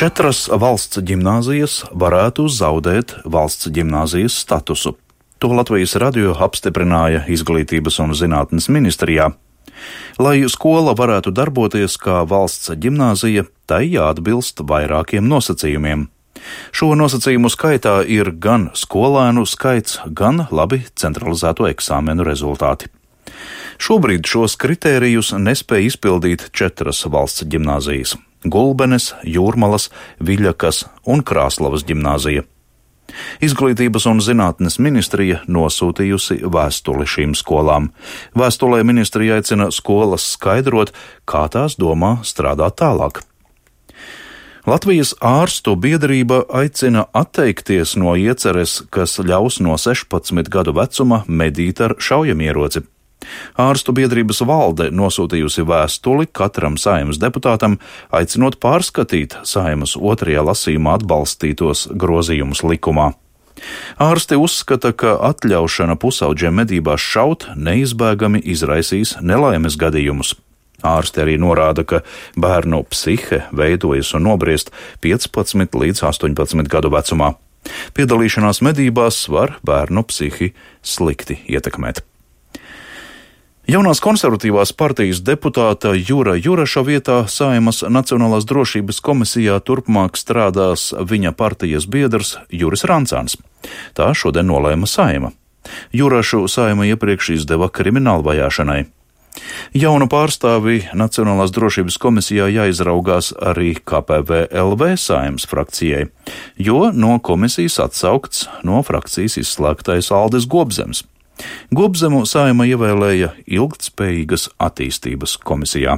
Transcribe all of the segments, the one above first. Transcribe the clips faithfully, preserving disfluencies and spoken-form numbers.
Četras valsts ģimnāzijas varētu zaudēt valsts ģimnāzijas statusu. To Latvijas radio apstiprināja Izglītības un zinātnes ministrijā. Lai skola varētu darboties kā valsts ģimnāzija, tai jāatbilst vairākiem nosacījumiem. Šo nosacījumu skaitā ir gan skolēnu skaits, gan labi centralizēto eksāmenu rezultāti. Šobrīd šos kritērijus nespēj izpildīt četras valsts ģimnāzijas – Gulbenes, Jūrmalas, Viļakas un Krāslavas ģimnāzija. Izglītības un zinātnes ministrija nosūtījusi vēstuli šīm skolām. Vēstulē ministrija aicina skolas skaidrot, kā tās domā strādāt tālāk. Latvijas ārstu biedrība aicina atteikties no ieceres, kas ļaus no sešpadsmit gadu vecuma medīt ar šaujamieroci. Ārstu biedrības valde nosūtījusi vēstuli katram Saeimas deputātam, aicinot pārskatīt Saeimas otrajā lasījumā atbalstītos grozījumus likumā. Ārsti uzskata, ka atļaušana pusaudžiem medībās šaut neizbēgami izraisīs nelaimes gadījumus. Ārsti arī norāda, ka bērnu psihe veidojas un nobriest piecpadsmit līdz astoņpadsmit gadu vecumā. Piedalīšanās medībās var bērnu psihi slikti ietekmēt. Jaunās konservatīvās partijas deputāta Jura Juraša vietā Saeimas Nacionālās drošības komisijā turpmāk strādās viņa partijas biedrs Juris Rancāns. Tā šodien nolēma Saeima. Jurašu Saeima iepriekš izdeva kriminālu vajāšanai. Jaunu pārstāvi Nacionālās drošības komisijā jāizraugās arī K P V L V Saeimas frakcijai, jo no komisijas atsaukts no frakcijas izslēgtais Aldis Gobzems. Gobzemu Saeima ievēlēja ilgtspējīgas attīstības komisijā.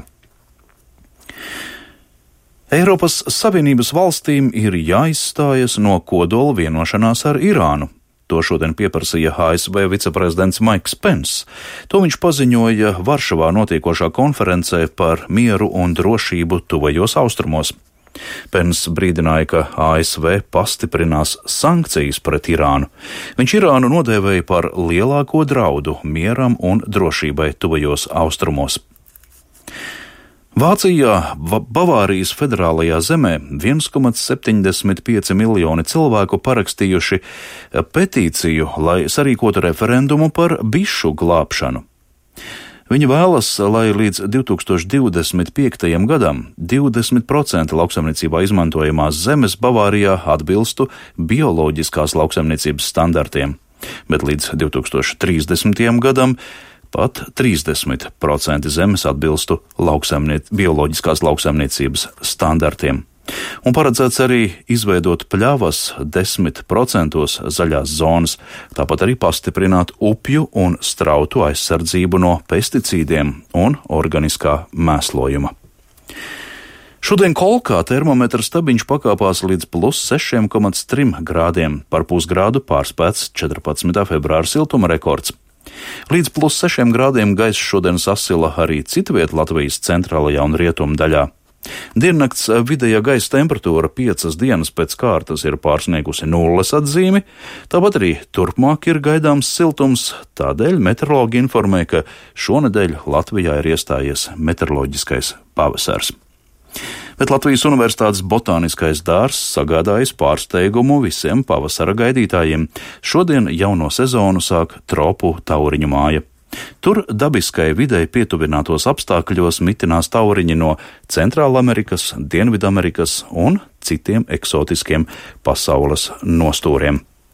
Eiropas Savienības valstīm ir jāizstājas no kodola vienošanās ar Irānu. To šodien pieprasīja A S V viceprezidents Maiks Pence. To viņš paziņoja Varšavā notiekošā konferencē par mieru un drošību tuvajos austrumos. Pence brīdināja, ka A S V pastiprinās sankcijas pret Irānu. Viņš Irānu nodēvēja par lielāko draudu mieram un drošībai tuvajos austrumos. Vācijā, Bavārijas federālajā zemē, viens komats septiņdesmit pieci miljoni cilvēku parakstījuši petīciju, lai sarīkotu referendumu par bišu glābšanu. Viņi vēlas, lai līdz divi tūkstoši divdesmit piektajam gadam divdesmit procenti lauksaimniecībā izmantojamās zemes Bavārijā atbilstu bioloģiskās lauksaimniecības standartiem, bet līdz divi tūkstoši trīsdesmitajam gadam pat trīsdesmit procenti zemes atbilstu lauksaimniec- bioloģiskās lauksaimniecības standartiem. Un paredzēts arī izveidot pļavas desmit procentos zaļās zonas, tāpat arī pastiprināt upju un strautu aizsardzību no pesticīdiem un organiskā mēslojuma. Šodien Kolkā termometra stabiņš pakāpās līdz plus sešiem komats trim grādiem, par pusgrādu pārspēts četrpadsmitā februāra siltuma rekords. Līdz plus sešiem grādiem gaiss šodien sasila arī citviet Latvijas centrālajā un rietumu daļā. Diennakts vidējā gaisa temperatūra piecas dienas pēc kārtas ir pārsniegusi nulles atzīmi, tāpat arī turpmāk ir gaidāms siltums, tādēļ meteorologi informē, ka šonedēļ Latvijā ir iestājies meteoroloģiskais pavasars. Bet Latvijas Universitātes botāniskais dārzs sagādājis pārsteigumu visiem pavasara gaidītājiem. Šodien jauno sezonu sāk tropu tauriņu māja. Tur dabiskai videi pietuvinātos apstākļos mitinās tauriņi no Centrālamerikas, Dienvidamerikas un citiem eksotiskiem pasaules nostūriem.